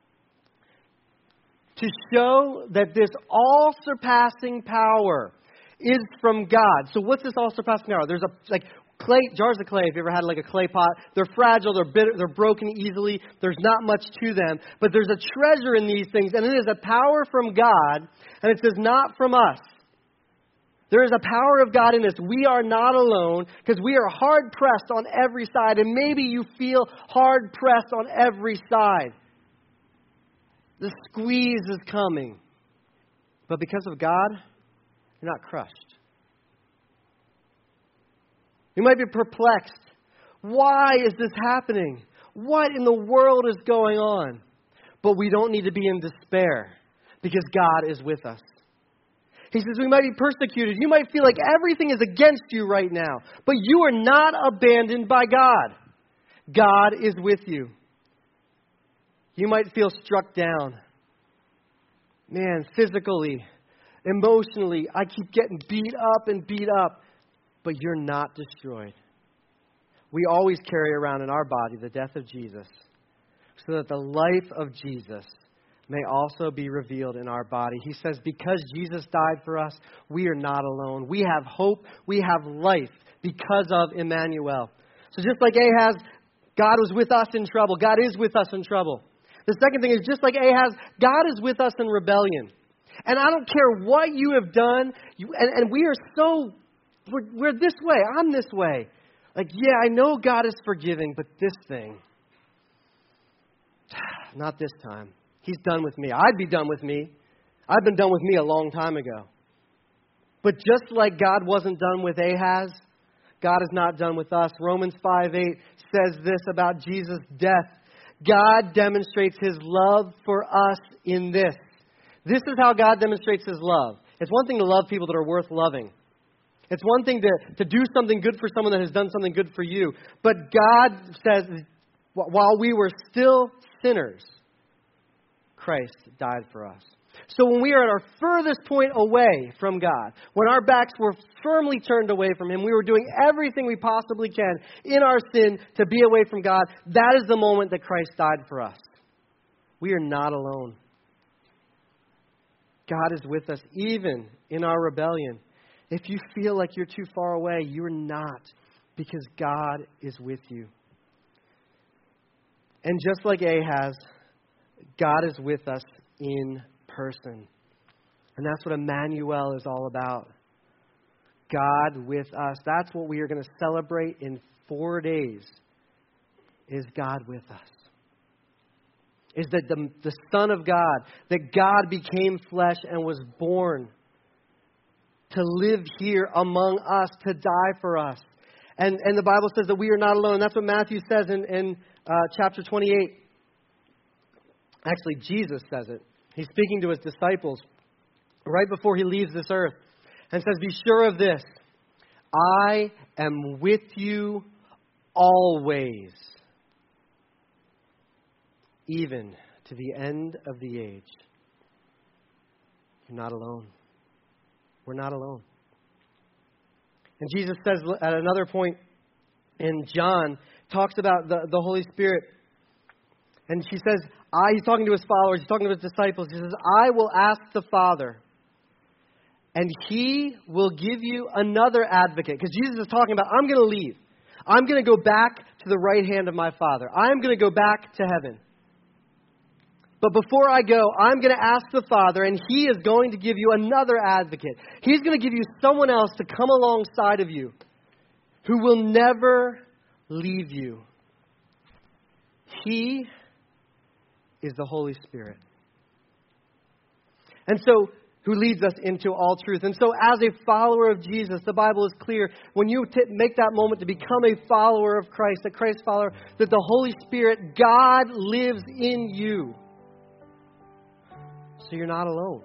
to show that this all-surpassing power is from God. So what's this all-surpassing power? There's jars of clay. If you ever had like a clay pot, they're fragile, they're bitter, they're broken easily. There's not much to them. But there's a treasure in these things, and it is a power from God, and it says not from us. There is a power of God in us. We are not alone because we are hard-pressed on every side. And maybe you feel hard-pressed on every side. The squeeze is coming. But because of God, you're not crushed. You might be perplexed. Why is this happening? What in the world is going on? But we don't need to be in despair because God is with us. He says we might be persecuted. You might feel like everything is against you right now. But you are not abandoned by God. God is with you. You might feel struck down. Man, physically, emotionally, I keep getting beat up and beat up. But you're not destroyed. We always carry around in our body the death of Jesus so that the life of Jesus may also be revealed in our body. He says, because Jesus died for us, we are not alone. We have hope. We have life because of Emmanuel. So just like Ahaz, God was with us in trouble. God is with us in trouble. The second thing is, just like Ahaz, God is with us in rebellion. And I don't care what you have done, and we are we're this way. I'm this way. Like, yeah, I know God is forgiving, but this thing, not this time. He's done with me. I'd be done with me. I've been done with me a long time ago. But just like God wasn't done with Ahaz, God is not done with us. Romans 5:8 says this about Jesus' death. God demonstrates His love for us in this. This is how God demonstrates His love. It's one thing to love people that are worth loving. It's one thing to do something good for someone that has done something good for you. But God says, while we were still sinners, Christ died for us. So when we are at our furthest point away from God, when our backs were firmly turned away from Him, we were doing everything we possibly can in our sin to be away from God, that is the moment that Christ died for us. We are not alone. God is with us even in our rebellion. If you feel like you're too far away, you are not, because God is with you. And just like Ahaz, God is with us in person. And that's what Emmanuel is all about. God with us. That's what we are going to celebrate in 4 days, is God with us. Is that the Son of God, that God became flesh and was born to live here among us, to die for us. And the Bible says that we are not alone. That's what Matthew says in chapter 28. Actually, Jesus says it. He's speaking to His disciples right before He leaves this earth and says, be sure of this. I am with you always, even to the end of the age. You're not alone. We're not alone. And Jesus says at another point in John, talks about the Holy Spirit. And He says, He's talking to His followers, He's talking to His disciples. He says, I will ask the Father, And He will give you another advocate. Because Jesus is talking about, I'm going to leave. I'm going to go back to the right hand of my Father. I'm going to go back to heaven. But before I go, I'm going to ask the Father, and He is going to give you another advocate. He's going to give you someone else to come alongside of you who will never leave you. He is the Holy Spirit. And so, who leads us into all truth. And so as a follower of Jesus, the Bible is clear, when you make that moment to become a follower of Christ, a Christ follower, that the Holy Spirit, God, lives in you. So you're not alone.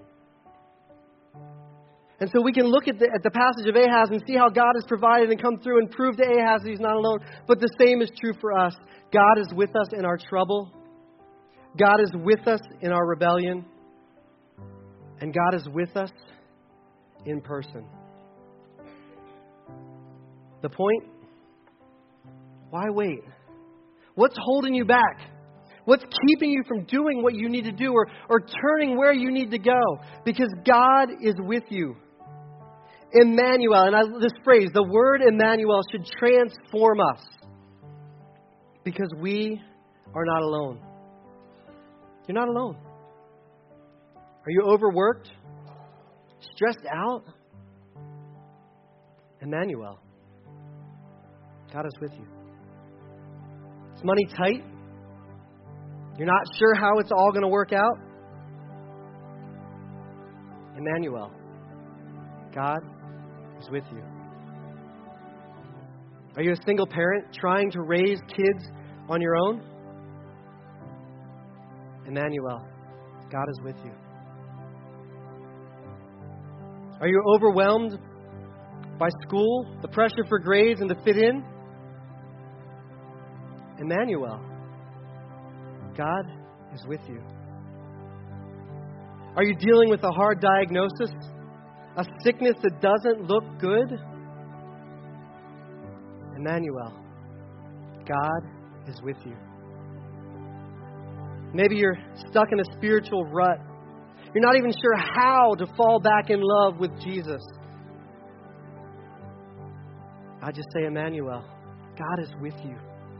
And so we can look at the passage of Ahaz and see how God has provided and come through and prove to Ahaz that he's not alone. But the same is true for us. God is with us in our trouble. God is with us in our rebellion. And God is with us in person. The point? Why wait? What's holding you back? What's keeping you from doing what you need to do or turning where you need to go? Because God is with you. Emmanuel, and this phrase, the word Emmanuel, should transform us. Because we are not alone. You're not alone. Are you overworked? Stressed out? Emmanuel. God is with you. Is money tight? You're not sure how it's all going to work out? Emmanuel. God is with you. Are you a single parent trying to raise kids on your own? Emmanuel. God is with you. Are you overwhelmed by school, the pressure for grades and to fit in? Emmanuel. God is with you. Are you dealing with a hard diagnosis? A sickness that doesn't look good? Emmanuel. God is with you. Maybe you're stuck in a spiritual rut. You're not even sure how to fall back in love with Jesus. I just say, Emmanuel, God is with you.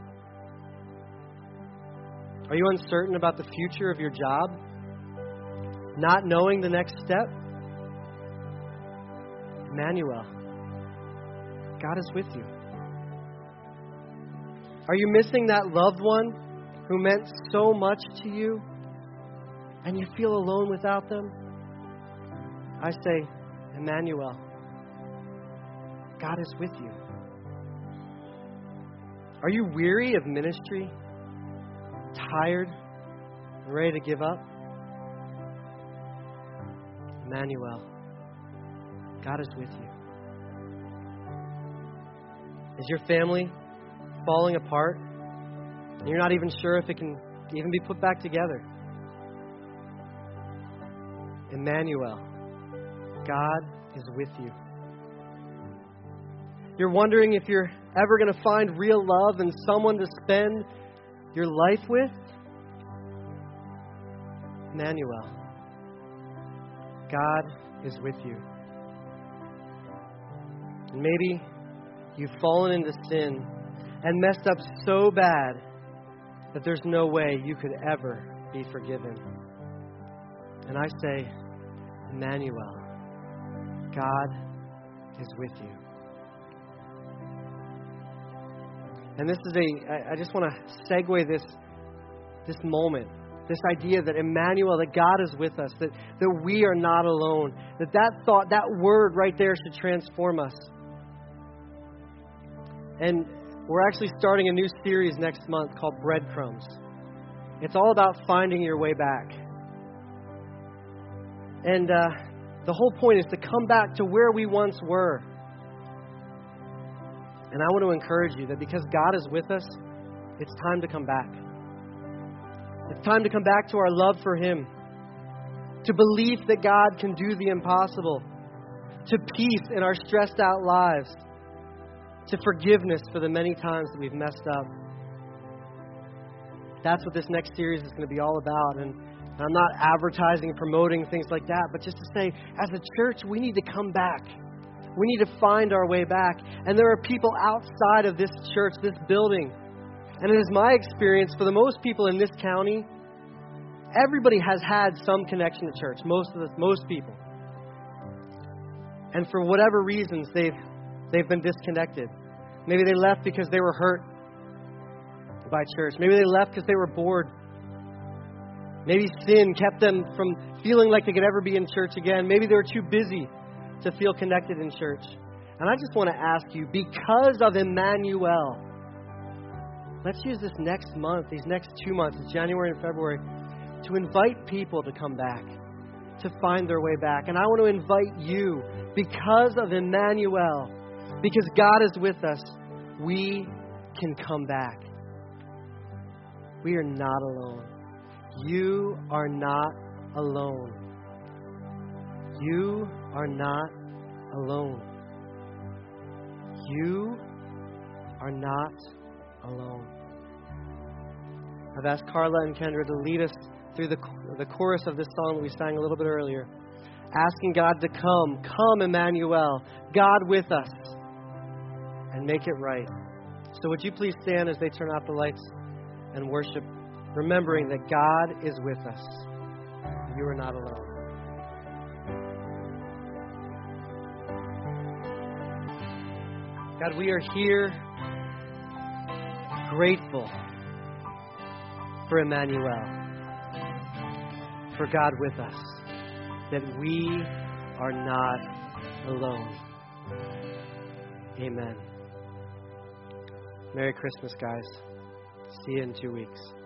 Are you uncertain about the future of your job? Not knowing the next step? Emmanuel, God is with you. Are you missing that loved one who meant so much to you and you feel alone without them? I say, Emmanuel, God is with you. Are you weary of ministry? Tired and ready to give up? Emmanuel, God is with you. Is your family falling apart and you're not even sure if it can even be put back together? Emmanuel, God is with you. You're wondering if you're ever going to find real love and someone to spend your life with? Emmanuel, God is with you. And maybe you've fallen into sin and messed up so bad that there's no way you could ever be forgiven. And I say, Emmanuel, God is with you. And this is I just want to segue this moment, this idea that Emmanuel, that God is with us, that we are not alone, that thought, that word right there should transform us. And we're actually starting a new series next month called Breadcrumbs. It's all about finding your way back. And the whole point is to come back to where we once were. And I want to encourage you that because God is with us, it's time to come back. It's time to come back to our love for Him, to belief that God can do the impossible, to peace in our stressed out lives, to forgiveness for the many times that we've messed up. That's what this next series is going to be all about. And And I'm not advertising, promoting, things like that, but just to say, as a church, we need to come back. We need to find our way back. And there are people outside of this church, this building. And it is my experience, for the most people in this county, everybody has had some connection to church. Most people. And for whatever reasons, they've been disconnected. Maybe they left because they were hurt by church. Maybe they left because they were bored. Maybe sin kept them from feeling like they could ever be in church again. Maybe they were too busy to feel connected in church. And I just want to ask you, because of Emmanuel, let's use this next month, these next 2 months, January and February, to invite people to come back, to find their way back. And I want to invite you, because of Emmanuel, because God is with us, we can come back. We are not alone. You are not alone. You are not alone. You are not alone. I've asked Carla and Kendra to lead us through the chorus of this song that we sang a little bit earlier, asking God to come Emmanuel, God with us, and make it right. So would you please stand as they turn off the lights and worship, remembering that God is with us. You are not alone. God, we are here grateful for Emmanuel, for God with us, that we are not alone. Amen. Merry Christmas, guys. See you in 2 weeks.